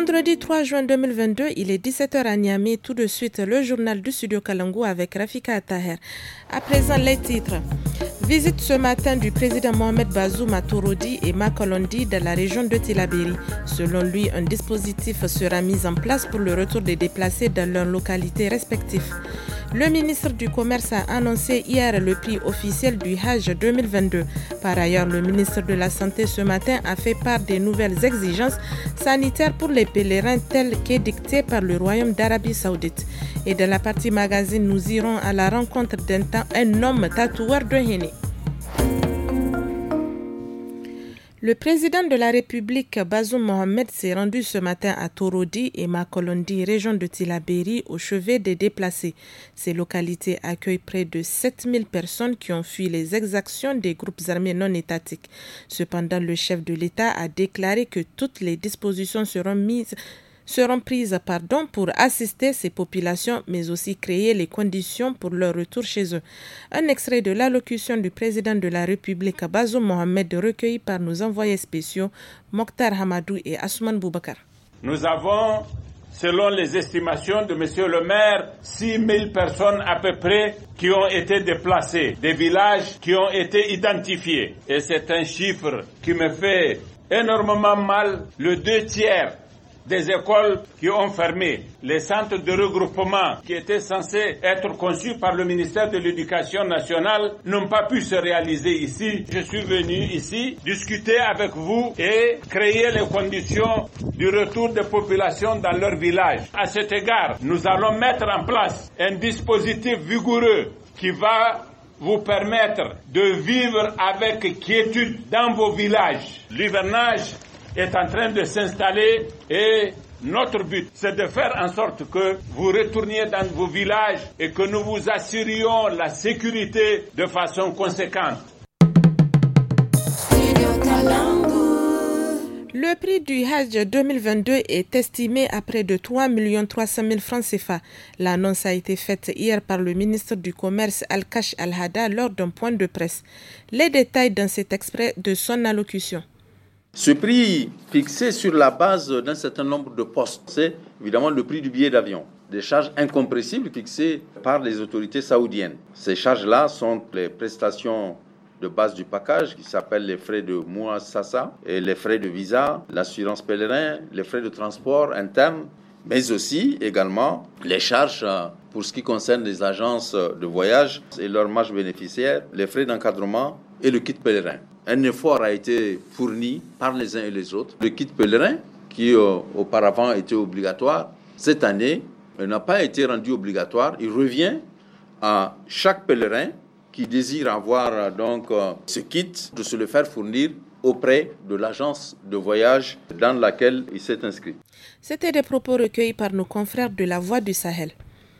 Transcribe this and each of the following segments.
Vendredi 3 juin 2022, il est 17h à Niamey. Tout de suite, le journal du studio Kalangu avec Rafika Attaher. À présent, les titres. Visite ce matin du président Mohamed Bazoum à Torodi et Makalondi dans la région de Tillabéri. Selon lui, un dispositif sera mis en place pour le retour des déplacés dans leurs localités respectives. Le ministre du Commerce a annoncé hier le prix officiel du Hajj 2022. Par ailleurs, le ministre de la Santé ce matin a fait part des nouvelles exigences sanitaires pour les pèlerins telles qu'édictées par le Royaume d'Arabie Saoudite. Et dans la partie magazine, nous irons à la rencontre d'un homme tatoueur de Henné. Le président de la République, Bazoum Mohamed, s'est rendu ce matin à Torodi et Makolondi, région de Tillabéri, au chevet des déplacés. Ces localités accueillent près de 7000 personnes qui ont fui les exactions des groupes armés non étatiques. Cependant, le chef de l'État a déclaré que toutes les dispositions seront prises pour assister ces populations, mais aussi créer les conditions pour leur retour chez eux. Un extrait de l'allocution du président de la République, Bazoum Mohamed, recueilli par nos envoyés spéciaux, Mokhtar Hamadou et Assoumane Boubacar. Nous avons, selon les estimations de M. le maire, 6000 personnes à peu près qui ont été déplacées, des villages qui ont été identifiés. Et c'est un chiffre qui me fait énormément mal, le 2/3 des écoles qui ont fermé, les centres de regroupement qui étaient censés être conçus par le ministère de l'Éducation nationale n'ont pas pu se réaliser ici. Je suis venu ici discuter avec vous et créer les conditions du retour des populations dans leur village. À cet égard, nous allons mettre en place un dispositif vigoureux qui va vous permettre de vivre avec quiétude dans vos villages. L'hivernage est en train de s'installer et notre but, c'est de faire en sorte que vous retourniez dans vos villages et que nous vous assurions la sécurité de façon conséquente. Le prix du Hajj 2022 est estimé à près de 3 300 000 francs CFA. L'annonce a été faite hier par le ministre du Commerce Al-Kash Al-Hada lors d'un point de presse. Les détails dans cet extrait de son allocution. Ce prix fixé sur la base d'un certain nombre de postes, c'est évidemment le prix du billet d'avion. Des charges incompressibles fixées par les autorités saoudiennes. Ces charges-là sont les prestations de base du package qui s'appellent les frais de Mouassassa et les frais de visa, l'assurance pèlerin, les frais de transport interne, mais aussi également les charges pour ce qui concerne les agences de voyage et leurs marges bénéficiaires, les frais d'encadrement et le kit pèlerin. Un effort a été fourni par les uns et les autres. Le kit pèlerin, qui auparavant était obligatoire, cette année, n'a pas été rendu obligatoire. Il revient à chaque pèlerin qui désire avoir ce kit de se le faire fournir auprès de l'agence de voyage dans laquelle il s'est inscrit. C'était des propos recueillis par nos confrères de la Voix du Sahel.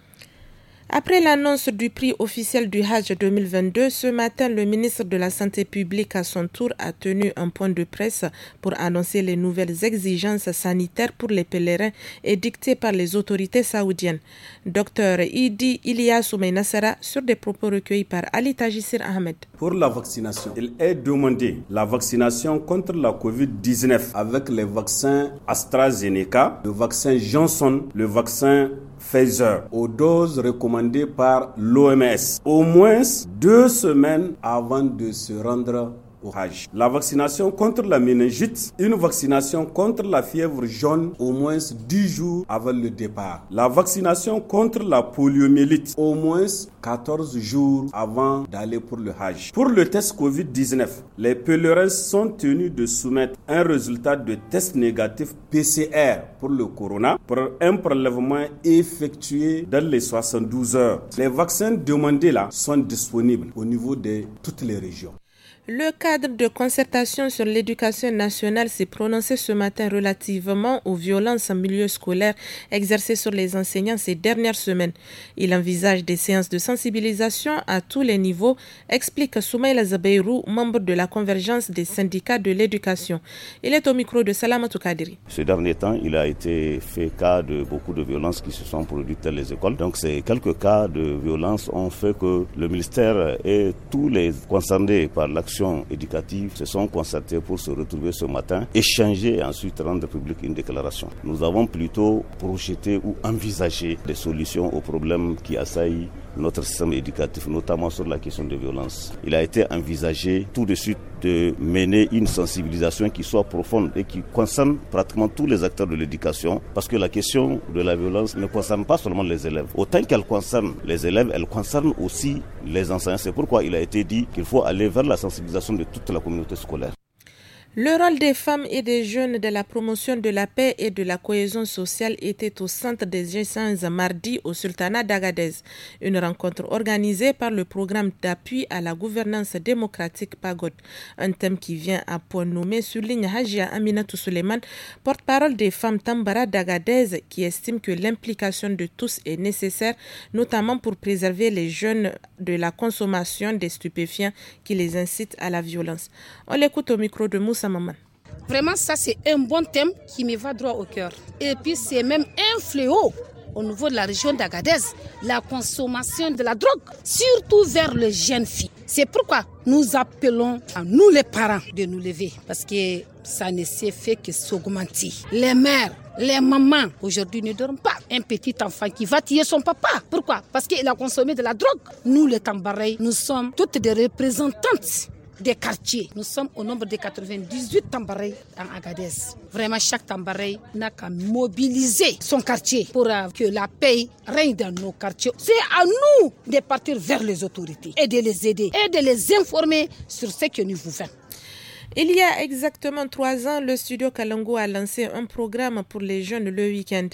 Après l'annonce du prix officiel du Hajj 2022, ce matin, le ministre de la Santé publique, à son tour, a tenu un point de presse pour annoncer les nouvelles exigences sanitaires pour les pèlerins édictées par les autorités saoudiennes. Dr Idi Ilia Soumeinassara sur des propos recueillis par Ali Tajissir Ahmed. Pour la vaccination, il est demandé la vaccination contre la COVID-19 avec les vaccins AstraZeneca, le vaccin Johnson, le vaccin Pfizer, aux doses recommandées par l'OMS, au moins 2 semaines avant de se rendre au Hajj. La vaccination contre la méningite, une vaccination contre la fièvre jaune au moins 10 jours avant le départ. La vaccination contre la poliomyélite au moins 14 jours avant d'aller pour le Hajj. Pour le test Covid-19, les pèlerins sont tenus de soumettre un résultat de test négatif PCR pour le corona pour un prélèvement effectué dans les 72 heures. Les vaccins demandés là sont disponibles au niveau de toutes les régions. Le cadre de concertation sur l'éducation nationale s'est prononcé ce matin relativement aux violences en milieu scolaire exercées sur les enseignants ces dernières semaines. Il envisage des séances de sensibilisation à tous les niveaux, explique Soumaïla Zabeirou, membre de la convergence des syndicats de l'éducation. Il est au micro de Salamatou Kadiri. Ces derniers temps, il a été fait cas de beaucoup de violences qui se sont produites dans les écoles. Donc ces quelques cas de violence ont fait que le ministère et tous les concernés par l'action institutions éducatives se sont concertées pour se retrouver ce matin, échanger et ensuite rendre publique une déclaration. Nous avons plutôt projeté ou envisagé des solutions aux problèmes qui assaillent notre système éducatif, notamment sur la question des violences. Il a été envisagé tout de suite de mener une sensibilisation qui soit profonde et qui concerne pratiquement tous les acteurs de l'éducation, parce que la question de la violence ne concerne pas seulement les élèves. Autant qu'elle concerne les élèves, elle concerne aussi les enseignants. C'est pourquoi il a été dit qu'il faut aller vers la sensibilisation de toute la communauté scolaire. Le rôle des femmes et des jeunes dans la promotion de la paix et de la cohésion sociale était au centre des échanges mardi au Sultanat d'Agadez. Une rencontre organisée par le programme d'appui à la gouvernance démocratique PAGOD. Un thème qui vient à point nommé souligne Hajia Aminatou Suleiman, porte-parole des femmes Tambara d'Agadez, qui estime que l'implication de tous est nécessaire, notamment pour préserver les jeunes de la consommation des stupéfiants qui les incitent à la violence. On l'écoute au micro de Moussa Maman. Vraiment, ça c'est un bon thème qui me va droit au cœur. Et puis c'est même un fléau au niveau de la région d'Agadez, la consommation de la drogue, surtout vers les jeunes filles. C'est pourquoi nous appelons à nous les parents de nous lever, parce que ça ne s'est fait que s'augmenter. Les mères, les mamans, aujourd'hui ne dorment pas. Un petit enfant qui va tuer son papa. Pourquoi? Parce qu'il a consommé de la drogue. Nous les Tambarais, nous sommes toutes des représentantes des quartiers. Nous sommes au nombre de 98 Tambarais en Agadez. Vraiment, chaque Tambarais n'a qu'à mobiliser son quartier pour que la paix règne dans nos quartiers. C'est à nous de partir vers les autorités et de les aider et de les informer sur ce que nous vivons. Il y a exactement 3 ans, le studio Kalangu a lancé un programme pour les jeunes le week-end.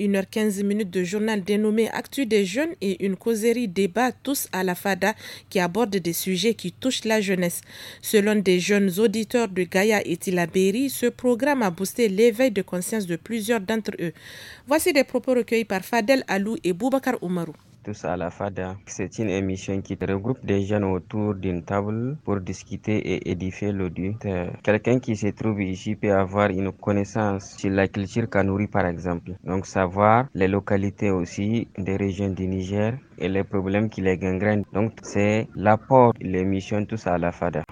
1h15 de journal dénommé Actu des jeunes et une causerie débat tous à la FADA qui aborde des sujets qui touchent la jeunesse. Selon des jeunes auditeurs de Gaïa et Tilaberi, ce programme a boosté l'éveil de conscience de plusieurs d'entre eux. Voici des propos recueillis par Fadel Alou et Boubacar Oumarou. Tous à la FADA, c'est une émission qui regroupe des jeunes autour d'une table pour discuter et édifier l'auditeur. Quelqu'un qui se trouve ici peut avoir une connaissance sur la culture kanouri par exemple. Donc savoir les localités aussi des régions du Niger et les problèmes qui les gangrènent. Donc c'est l'apport de l'émission Tous à la FADA.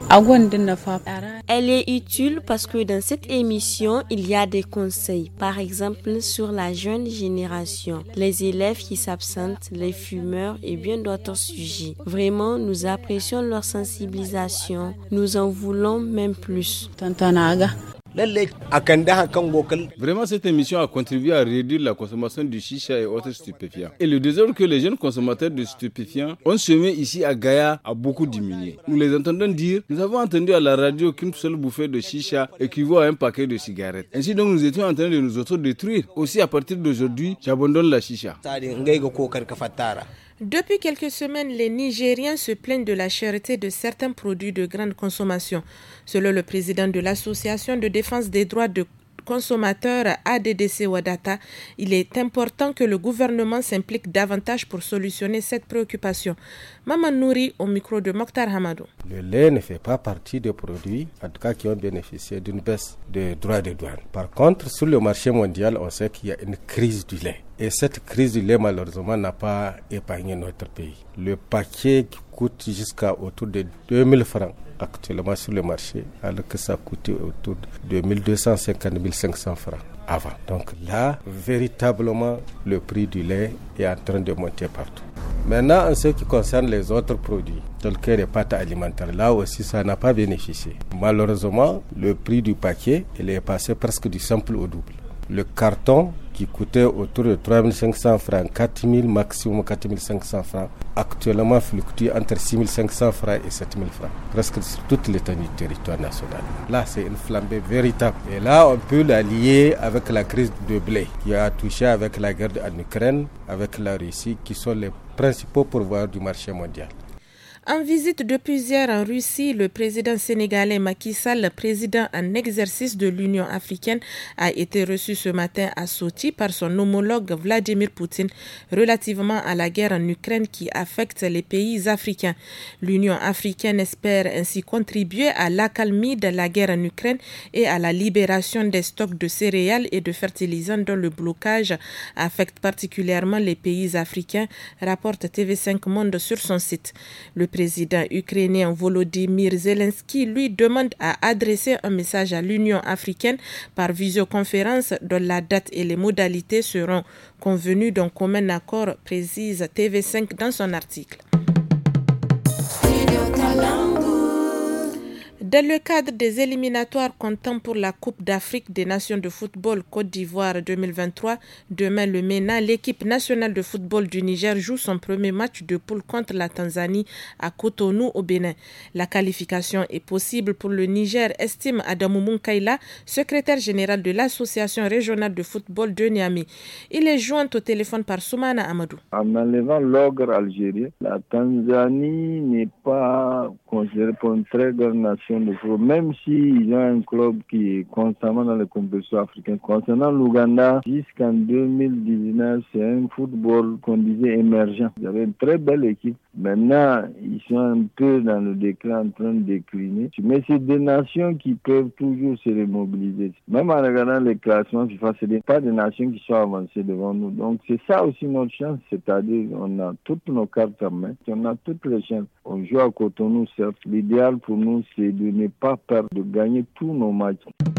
Elle est utile parce que dans cette émission, il y a des conseils. Par exemple, sur la jeune génération, les élèves qui s'absentent, les fumeurs et bien d'autres sujets. Vraiment, nous apprécions leur sensibilisation. Nous en voulons même plus. Vraiment, cette émission a contribué à réduire la consommation du chicha et autres stupéfiants. Et le désordre que les jeunes consommateurs de stupéfiants ont semé ici à Gaïa a beaucoup diminué. Nous les entendons dire, nous avons entendu à la radio qu'une seule bouffée de chicha équivaut à un paquet de cigarettes. Ainsi donc, nous étions en train de nous autodétruire. Aussi, à partir d'aujourd'hui, j'abandonne la chicha. Depuis quelques semaines, les Nigériens se plaignent de la cherté de certains produits de grande consommation. Selon le président de l'Association de défense des droits de consommateurs ADDC Wadata, il est important que le gouvernement s'implique davantage pour solutionner cette préoccupation. Maman Nouri au micro de Mokhtar Hamadou. Le lait ne fait pas partie des produits, en tout cas qui ont bénéficié d'une baisse des droits de douane. Par contre, sur le marché mondial, on sait qu'il y a une crise du lait. Et cette crise du lait, malheureusement, n'a pas épargné notre pays. Le paquet qui coûte jusqu'à autour de 2000 francs actuellement sur le marché, alors que ça coûtait autour de 1250 1500 francs avant. Donc là, véritablement, le prix du lait est en train de monter partout. Maintenant, en ce qui concerne les autres produits, tels que les pâtes alimentaires, là aussi, ça n'a pas bénéficié. Malheureusement, le prix du paquet, il est passé presque du simple au double. Le carton qui coûtait autour de 3500 francs, 4000 maximum 4500 francs, actuellement fluctue entre 6500 francs et 7000 francs, presque sur toute l'étendue du territoire national. Là, c'est une flambée véritable. Et là, on peut la lier avec la crise de blé qui a touché avec la guerre en Ukraine, avec la Russie, qui sont les principaux pourvoyeurs du marché mondial. En visite depuis hier en Russie, le président sénégalais Macky Sall, président en exercice de l'Union africaine, a été reçu ce matin à Sochi par son homologue Vladimir Poutine relativement à la guerre en Ukraine qui affecte les pays africains. L'Union africaine espère ainsi contribuer à l'accalmie de la guerre en Ukraine et à la libération des stocks de céréales et de fertilisants dont le blocage affecte particulièrement les pays africains, rapporte TV5 Monde sur son site. Le président ukrainien Volodymyr Zelensky lui demande à adresser un message à l'Union africaine par visioconférence dont la date et les modalités seront convenues d'un commun accord, précise TV5 dans son article. Dans le cadre des éliminatoires comptant pour la Coupe d'Afrique des Nations de football Côte d'Ivoire 2023, demain le MENA, l'équipe nationale de football du Niger joue son premier match de poule contre la Tanzanie à Cotonou au Bénin. La qualification est possible pour le Niger, estime Adamou Munkaila, secrétaire général de l'association régionale de football de Niamey. Il est joint au téléphone par Soumana Amadou. En enlevant l'ogre algérien, la Tanzanie n'est pas considérée pour une très grande nation de football, même s'il y a un club qui est constamment dans les compétitions africaines. Concernant l'Ouganda, jusqu'en 2019, c'est un football qu'on disait émergent. Il y avait une très belle équipe. Maintenant, ils sont un peu dans le déclin, en train de décliner. Mais c'est des nations qui peuvent toujours se remobiliser. Même en regardant les classements FIFA, ce n'est pas des nations qui sont avancées devant nous. Donc c'est ça aussi notre chance, c'est-à-dire on a toutes nos cartes en main, on a toutes les chances. On joue à Cotonou, certes. L'idéal pour nous, c'est de ne pas perdre, de gagner tous nos matchs.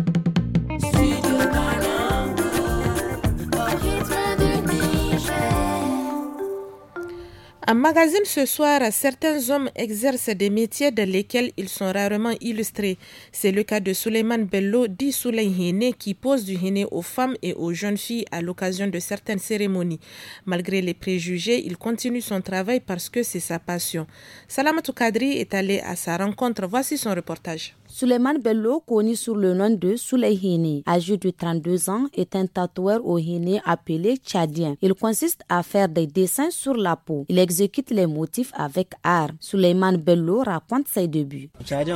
En magazine ce soir, certains hommes exercent des métiers dans lesquels ils sont rarement illustrés. C'est le cas de Souleymane Bello, dit Souley Hine, qui pose du henné aux femmes et aux jeunes filles à l'occasion de certaines cérémonies. Malgré les préjugés, il continue son travail parce que c'est sa passion. Salamatou Kadri est allé à sa rencontre. Voici son reportage. Souleymane Bello, connu sous le nom de Souley Hine, âgé de 32 ans, est un tatoueur au henné appelé tchadien. Il consiste à faire des dessins sur la peau. Il exécute les motifs avec art. Souleymane Bello raconte ses débuts.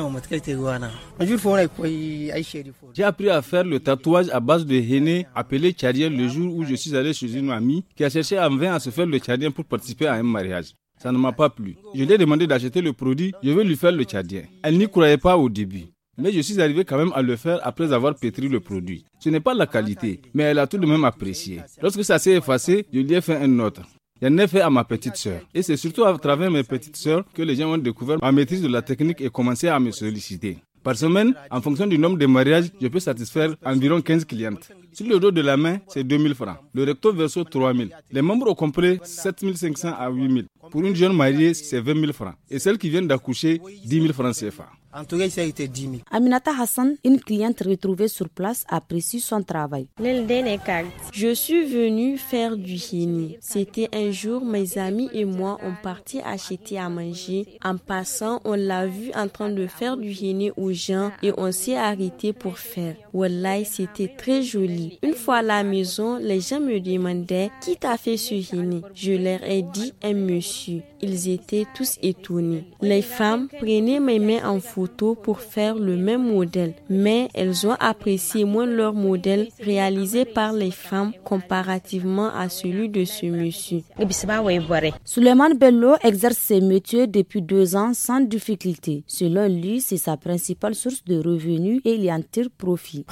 J'ai appris à faire le tatouage à base de henné appelé tchadien le jour où je suis allé chez une amie qui a cherché en vain à se faire le tchadien pour participer à un mariage. Ça ne m'a pas plu. Je lui ai demandé d'acheter le produit, je vais lui faire le tchadien. Elle n'y croyait pas au début. Mais je suis arrivé quand même à le faire après avoir pétri le produit. Ce n'est pas la qualité, mais elle a tout de même apprécié. Lorsque ça s'est effacé, je lui ai fait un autre. J'en ai fait à ma petite sœur. Et c'est surtout à travers mes petites sœurs que les gens ont découvert ma maîtrise de la technique et commencé à me solliciter. Par semaine, en fonction du nombre de mariages, je peux satisfaire environ 15 clientes. Sur le dos de la main, c'est 2000 francs. Le recto verso, 3000. Les membres au complet, 7500 à 8000. Pour une jeune mariée, c'est 20 000 francs. Et celle qui vient d'accoucher, 10 000 francs CFA. En tout cas, ça a été 10 000. Aminata Hassan, une cliente retrouvée sur place, apprécie son travail. Je suis venue faire du henné. C'était un jour, mes amis et moi, on partit acheter à manger. En passant, on l'a vu en train de faire du henné aux gens et on s'est arrêté pour faire. Wallahi, c'était très joli. Une fois à la maison, les gens me demandaient qui t'a fait ce henné. Je leur ai dit un monsieur. Ils étaient tous étonnés. Les femmes prenaient mes mains en photo pour faire le même modèle, mais elles ont apprécié moins leur modèle réalisé par les femmes comparativement à celui de ce monsieur. Souleymane Bello exerce ses métiers depuis 2 ans sans difficulté. Selon lui, c'est sa principale source de revenus et il y en tire profit.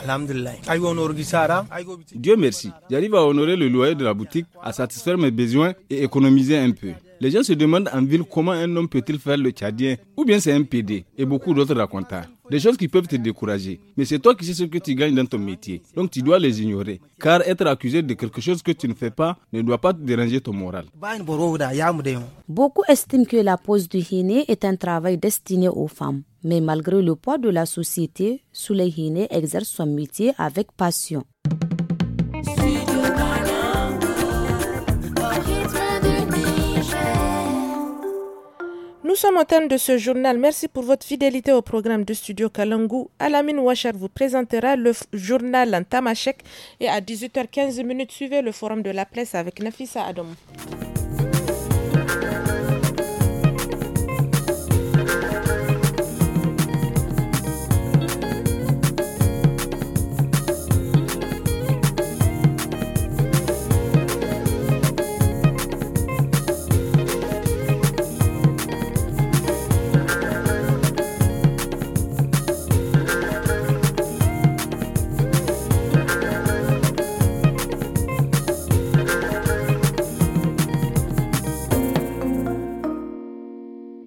Dieu merci, j'arrive à honorer le loyer de la boutique, à satisfaire mes besoins et économiser un peu. Les gens se demandent en ville comment un homme peut-il faire le tchadien, ou bien c'est un PD, et beaucoup d'autres racontars. Des choses qui peuvent te décourager. Mais c'est toi qui sais ce que tu gagnes dans ton métier. Donc tu dois les ignorer. Car être accusé de quelque chose que tu ne fais pas ne doit pas te déranger ton moral. Beaucoup estiment que la pose du henné est un travail destiné aux femmes. Mais malgré le poids de la société, Souley Hine exerce son métier avec passion. Nous sommes au terme de ce journal. Merci pour votre fidélité au programme de Studio Kalangu. Alamine Ouachar vous présentera le journal en tamashek et à 18h15, suivez le forum de la presse avec Nafissa Adamou.